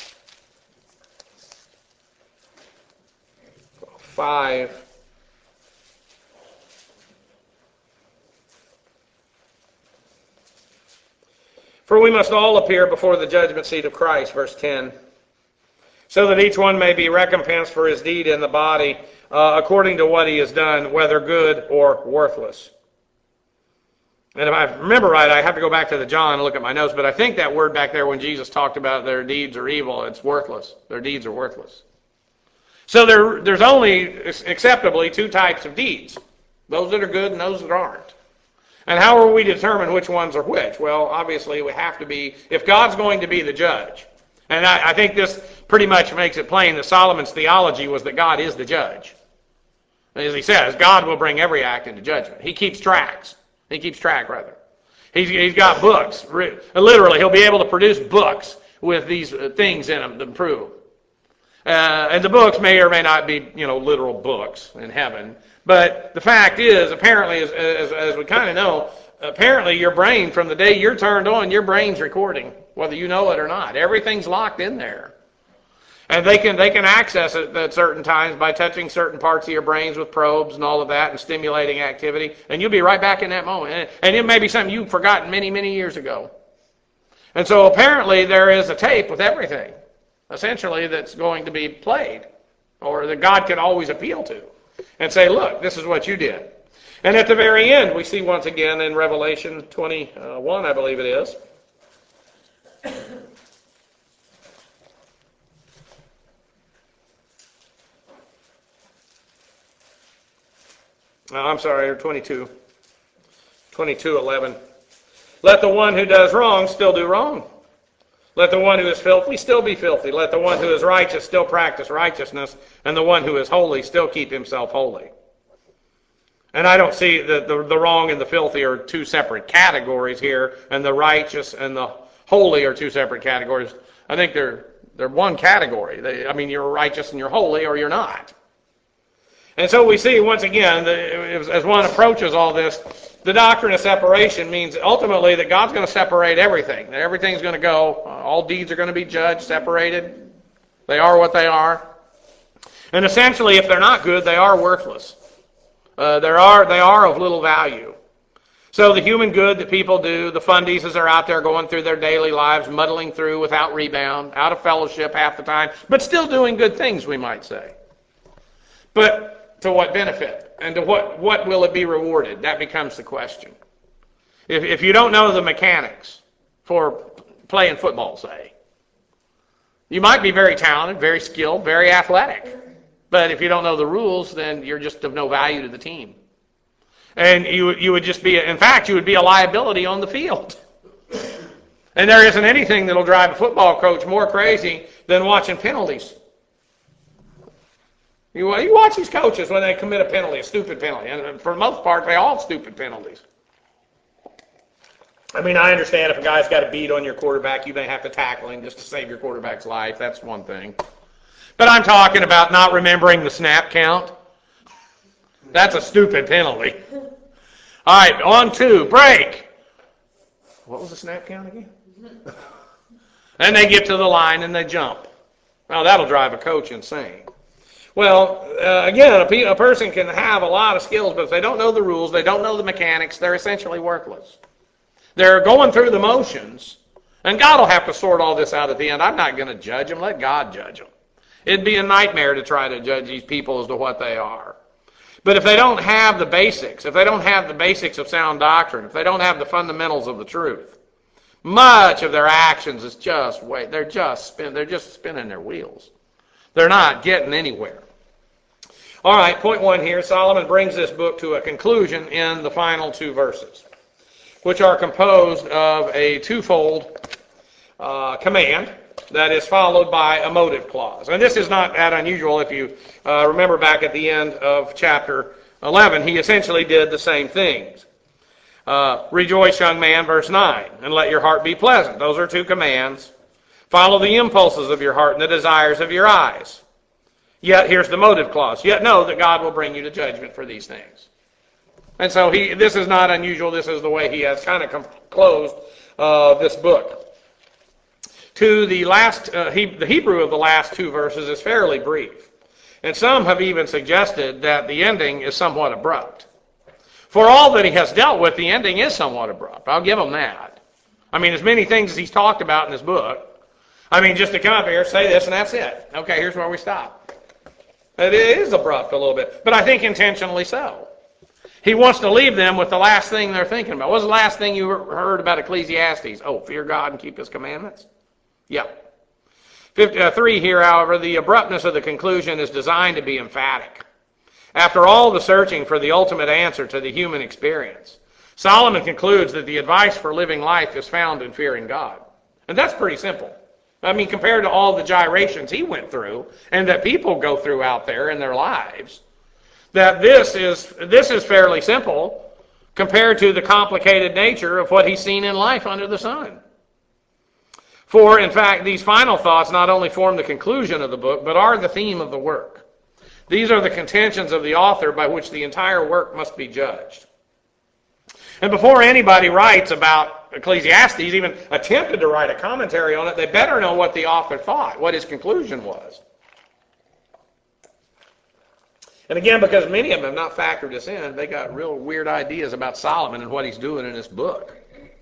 five. For we must all appear before the judgment seat of Christ, verse ten, so that each one may be recompensed for his deed in the body, uh, according to what he has done, whether good or worthless. And if I remember right, I have to go back to the John and look at my notes, but I think that word back there when Jesus talked about their deeds are evil, it's worthless. Their deeds are worthless. So there, there's only, acceptably, two types of deeds. Those that are good and those that aren't. And how will we determine which ones are which? Well, obviously we have to be, if God's going to be the judge, and I, I think this pretty much makes it plain that Solomon's theology was that God is the judge. As he says, God will bring every act into judgment. He keeps tracks. He keeps track, rather. He's, he's got books. Literally, he'll be able to produce books with these things in them to prove. Uh, and the books may or may not be, you know, literal books in heaven. But the fact is, apparently, as, as, as we kind of know, apparently your brain, from the day you're turned on, your brain's recording, whether you know it or not. Everything's locked in there. And they can they can access it at certain times by touching certain parts of your brains with probes and all of that and stimulating activity. And you'll be right back in that moment. And, and it may be something you've forgotten many, many years ago. And so apparently there is a tape with everything, essentially, that's going to be played, or that God can always appeal to and say, look, this is what you did. And at the very end, we see once again in Revelation twenty-one, I believe it is, oh, I'm sorry, twenty-two, twenty-two eleven. Let the one who does wrong still do wrong. Let the one who is filthy still be filthy. Let the one who is righteous still practice righteousness. And the one who is holy still keep himself holy. And I don't see that the, the wrong and the filthy are two separate categories here, and the righteous and the holy are two separate categories. I think they're they're one category. They, I mean, you're righteous and you're holy, or you're not. And so we see once again, that as one approaches all this, the doctrine of separation means ultimately that God's going to separate everything. That everything's going to go. Uh, all deeds are going to be judged, separated. They are what they are. And essentially, if they're not good, they are worthless. Uh, there are they are of little value. So the human good that people do, the fundies as they're out there going through their daily lives, muddling through without rebound, out of fellowship half the time, but still doing good things, we might say. But to what benefit? And to what, what will it be rewarded? That becomes the question. If, if you don't know the mechanics for playing football, say, you might be very talented, very skilled, very athletic. But if you don't know the rules, then you're just of no value to the team. And you you would just be, in fact, you would be a liability on the field. And there isn't anything that'll drive a football coach more crazy than watching penalties. You, you watch these coaches when they commit a penalty, a stupid penalty. And for the most part, they all stupid penalties. I mean, I understand if a guy's got a beat on your quarterback, you may have to tackle him just to save your quarterback's life. That's one thing. But I'm talking about not remembering the snap count. That's a stupid penalty. All right, on two, break. What was the snap count again? And they get to the line and they jump. Now, that'll drive a coach insane. Well, uh, again, a, pe- a person can have a lot of skills, but if they don't know the rules, they don't know the mechanics, they're essentially worthless. They're going through the motions, and God will have to sort all this out at the end. I'm not going to judge them. Let God judge them. It'd be a nightmare to try to judge these people as to what they are. But if they don't have the basics, if they don't have the basics of sound doctrine, if they don't have the fundamentals of the truth, much of their actions is just wait. They're just spin, they're just spinning their wheels. They're not getting anywhere. All right, point one here. Solomon brings this book to a conclusion in the final two verses, which are composed of a twofold uh, command that is followed by a motive clause. And this is not that unusual. If you uh, remember back at the end of chapter eleven, he essentially did the same things. Uh, Rejoice, young man, verse nine, and let your heart be pleasant. Those are two commands. Follow the impulses of your heart and the desires of your eyes. Yet, here's the motive clause. Yet know that God will bring you to judgment for these things. And so he, this is not unusual. This is the way he has kind of com- closed uh, this book. To the last, uh, he, the Hebrew of the last two verses is fairly brief. And some have even suggested that the ending is somewhat abrupt. For all that he has dealt with, the ending is somewhat abrupt. I'll give him that. I mean, as many things as he's talked about in this book, I mean, just to come up here, say this, and that's it. Okay, here's where we stop. It is abrupt a little bit, but I think intentionally so. He wants to leave them with the last thing they're thinking about. What was the last thing you heard about Ecclesiastes? Oh, fear God and keep his commandments? Yeah. Three here, however, the abruptness of the conclusion is designed to be emphatic. After all the searching for the ultimate answer to the human experience, Solomon concludes that the advice for living life is found in fearing God. And that's pretty simple. I mean, compared to all the gyrations he went through and that people go through out there in their lives, that this is this is fairly simple compared to the complicated nature of what he's seen in life under the sun. For, in fact, these final thoughts not only form the conclusion of the book, but are the theme of the work. These are the contentions of the author by which the entire work must be judged. And before anybody writes about Ecclesiastes, even attempted to write a commentary on it, they better know what the author thought, what his conclusion was. And again, because many of them have not factored this in, they got real weird ideas about Solomon and what he's doing in this book.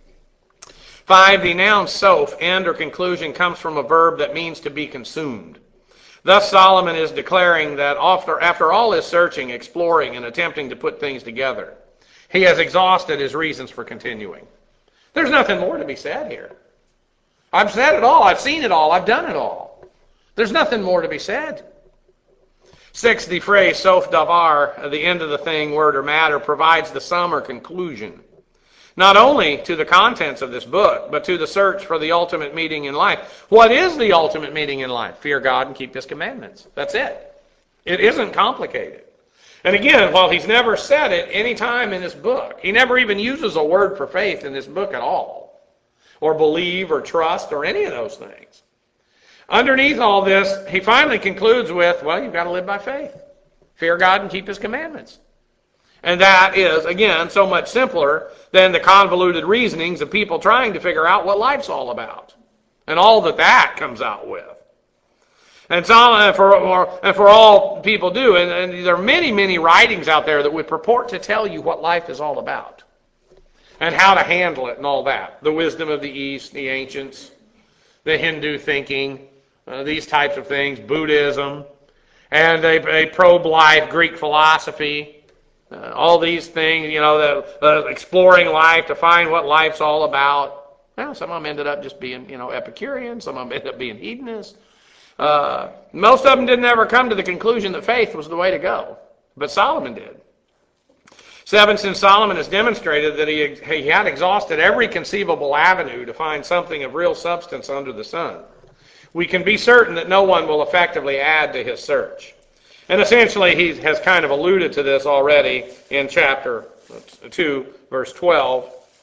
Five, the noun soph, end or conclusion, comes from a verb that means to be consumed. Thus Solomon is declaring that after, after all his searching, exploring, and attempting to put things together, he has exhausted his reasons for continuing. There's nothing more to be said here. I've said it all. I've seen it all. I've done it all. There's nothing more to be said. Six, the phrase soph davar, the end of the thing, word or matter, provides the sum or conclusion, not only to the contents of this book, but to the search for the ultimate meaning in life. What is the ultimate meaning in life? Fear God and keep his commandments. That's it. It isn't complicated. And again, while he's never said it any time in this book, he never even uses a word for faith in this book at all, or believe or trust or any of those things. Underneath all this, he finally concludes with, well, you've got to live by faith. Fear God and keep his commandments. And that is, again, so much simpler than the convoluted reasonings of people trying to figure out what life's all about, and all that that comes out with. And, so, for, and for all people do, and, and there are many, many writings out there that would purport to tell you what life is all about and how to handle it and all that. The wisdom of the East, the ancients, the Hindu thinking, uh, these types of things, Buddhism, and a, a probe-life Greek philosophy, uh, all these things, you know, the, the exploring life to find what life's all about. Well, some of them ended up just being, you know, Epicurean. Some of them ended up being hedonists. Uh, most of them didn't ever come to the conclusion that faith was the way to go, but Solomon did. Seven, since Solomon has demonstrated that he, he had exhausted every conceivable avenue to find something of real substance under the sun, we can be certain that no one will effectively add to his search. And essentially he has kind of alluded to this already in chapter two, verse twelve.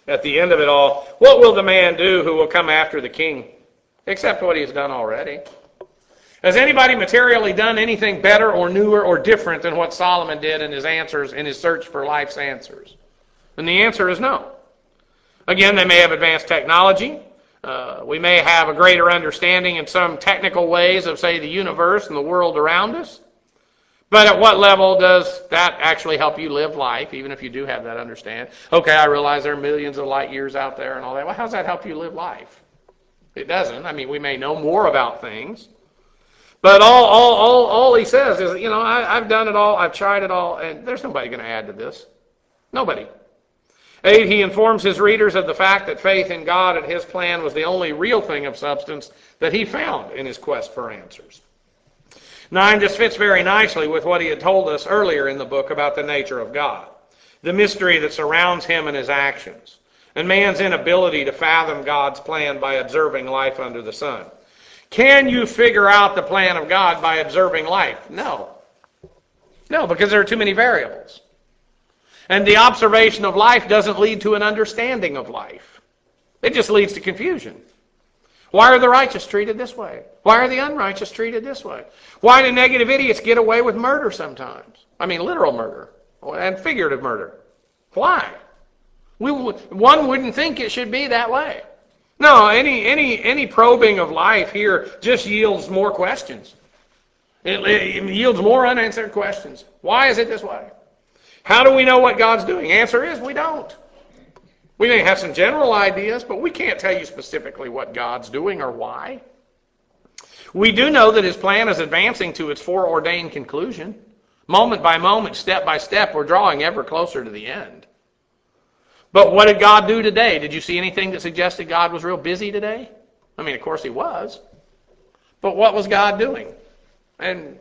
At the end of it all, what will the man do who will come after the king? Except what he has done already. Has anybody materially done anything better or newer or different than what Solomon did in his answers, in his search for life's answers? And the answer is no. Again, they may have advanced technology. Uh, we may have a greater understanding in some technical ways of, say, the universe and the world around us. But at what level does that actually help you live life, even if you do have that understanding? Okay, I realize there are millions of light years out there and all that. Well, how does that help you live life? It doesn't. I mean, we may know more about things. But all, all, all, all he says is, you know, I, I've done it all, I've tried it all, and there's nobody going to add to this. Nobody. Eight, he informs his readers of the fact that faith in God and his plan was the only real thing of substance that he found in his quest for answers. Nine, this fits very nicely with what he had told us earlier in the book about the nature of God, the mystery that surrounds him and his actions, and man's inability to fathom God's plan by observing life under the sun. Can you figure out the plan of God by observing life? No. No, because there are too many variables. And the observation of life doesn't lead to an understanding of life. It just leads to confusion. Why are the righteous treated this way? Why are the unrighteous treated this way? Why do negative idiots get away with murder sometimes? I mean, literal murder and figurative murder. Why? We, one wouldn't think it should be that way. No, any any any probing of life here just yields more questions. It, it yields more unanswered questions. Why is it this way? How do we know what God's doing? Answer is we don't. We may have some general ideas, but we can't tell you specifically what God's doing or why. We do know that his plan is advancing to its foreordained conclusion. Moment by moment, step by step, we're drawing ever closer to the end. But what did God do today? Did you see anything that suggested God was real busy today? I mean, of course he was. But what was God doing? And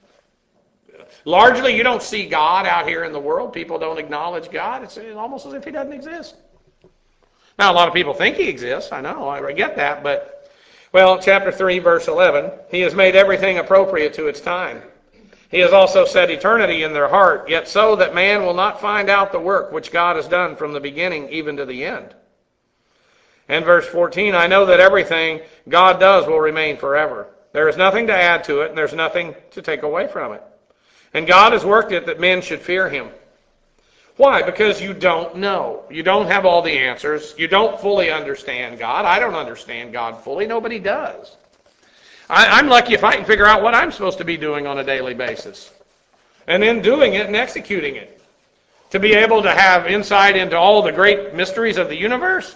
largely, you don't see God out here in the world. People don't acknowledge God. It's almost as if he doesn't exist. Now, a lot of people think he exists. I know. I get that. But, well, chapter three, verse eleven, he has made everything appropriate to its time. He has also set eternity in their heart, yet so that man will not find out the work which God has done from the beginning even to the end. And verse fourteen, I know that everything God does will remain forever. There is nothing to add to it, and there's nothing to take away from it. And God has worked it that men should fear him. Why? Because you don't know. You don't have all the answers. You don't fully understand God. I don't understand God fully. Nobody does. I, I'm lucky if I can figure out what I'm supposed to be doing on a daily basis. And then doing it and executing it. To be able to have insight into all the great mysteries of the universe?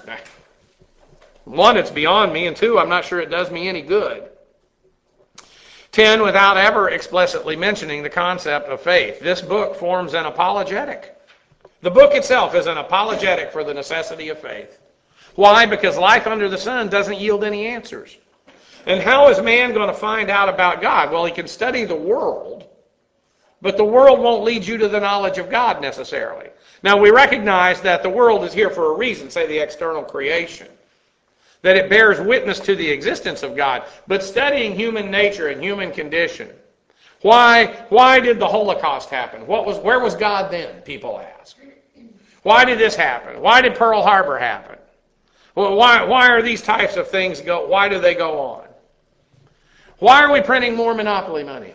One, it's beyond me, and two, I'm not sure it does me any good. Ten, without ever explicitly mentioning the concept of faith, this book forms an apologetic. The book itself is an apologetic for the necessity of faith. Why? Because life under the sun doesn't yield any answers. And how is man going to find out about God? Well, he can study the world, but the world won't lead you to the knowledge of God necessarily. Now, we recognize that the world is here for a reason, say the external creation, that it bears witness to the existence of God. But studying human nature and human condition, why, why did the Holocaust happen? What was, where was God then, people ask. Why did this happen? Why did Pearl Harbor happen? Well, why, why are these types of things go, why do they go on? Why are we printing more monopoly money?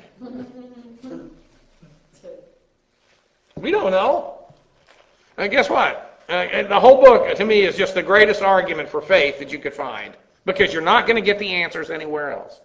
We don't know. And guess what? Uh, the whole book, to me, is just the greatest argument for faith that you could find, because you're not going to get the answers anywhere else.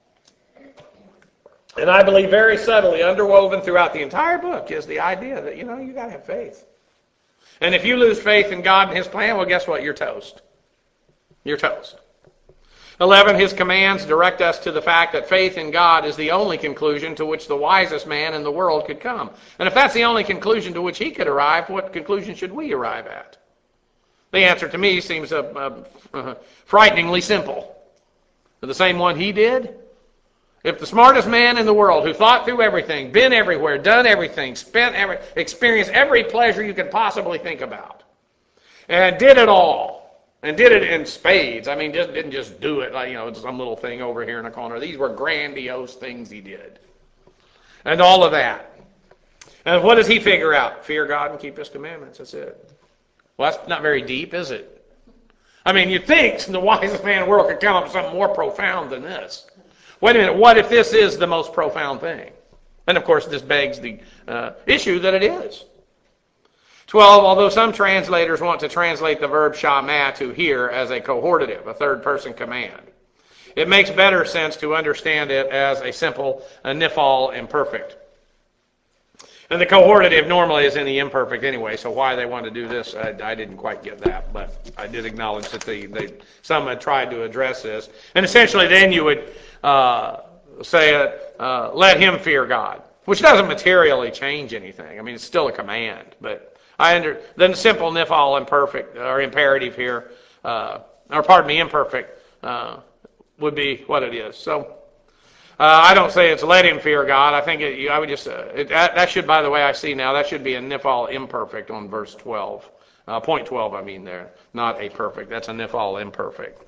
And I believe very subtly underwoven throughout the entire book is the idea that, you know, you got to have faith. And if you lose faith in God and his plan, well, guess what? You're toast. You're toast. eleven, his commands direct us to the fact that faith in God is the only conclusion to which the wisest man in the world could come. And if that's the only conclusion to which he could arrive, what conclusion should we arrive at? The answer to me seems uh, uh, uh, frighteningly simple. The same one he did. If the smartest man in the world who thought through everything, been everywhere, done everything, spent every, experienced every pleasure you could possibly think about, and did it all, and did it in spades. I mean, just didn't just do it like, you know, some little thing over here in a corner. These were grandiose things he did. And all of that. And what does he figure out? Fear God and keep his commandments. That's it. Well, that's not very deep, is it? I mean, you'd think the wisest man in the world could come up with something more profound than this. Wait a minute, what if this is the most profound thing? And of course, this begs the uh, issue that it is. twelve, although some translators want to translate the verb shamah, to hear, as a cohortative, a third-person command, it makes better sense to understand it as a simple a nifal imperfect. And the cohortative normally is in the imperfect anyway, so why they want to do this, I, I didn't quite get that, but I did acknowledge that they, they some had tried to address this. And essentially then you would uh, say, uh, let him fear God, which doesn't materially change anything. I mean, it's still a command, but I under then the simple nifal imperfect, or imperative here, uh, or pardon me, imperfect, uh, would be what it is. So, Uh, I don't say it's let him fear God. I think it, I would just, uh, it, that, that should, by the way, I see now, that should be a nifal imperfect on verse twelve. Uh, point twelve, I mean there. Not a perfect. That's a nifal imperfect.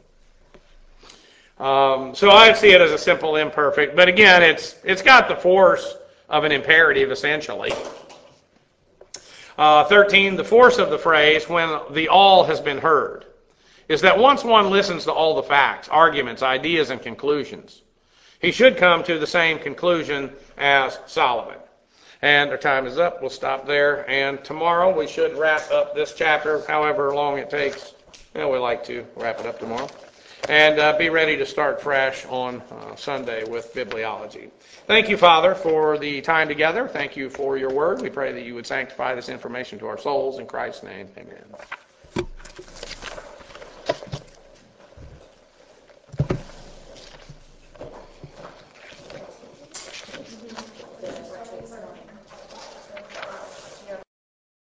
Um, so I see it as a simple imperfect. But again, it's it's got the force of an imperative, essentially. Uh, thirteen, the force of the phrase, when the all has been heard, is that once one listens to all the facts, arguments, ideas, and conclusions, he should come to the same conclusion as Solomon. And our time is up. We'll stop there. And tomorrow we should wrap up this chapter, however long it takes. Well, we like to wrap it up tomorrow. And uh, be ready to start fresh on uh, Sunday with bibliology. Thank you, Father, for the time together. Thank you for your word. We pray that you would sanctify this information to our souls. In Christ's name, amen.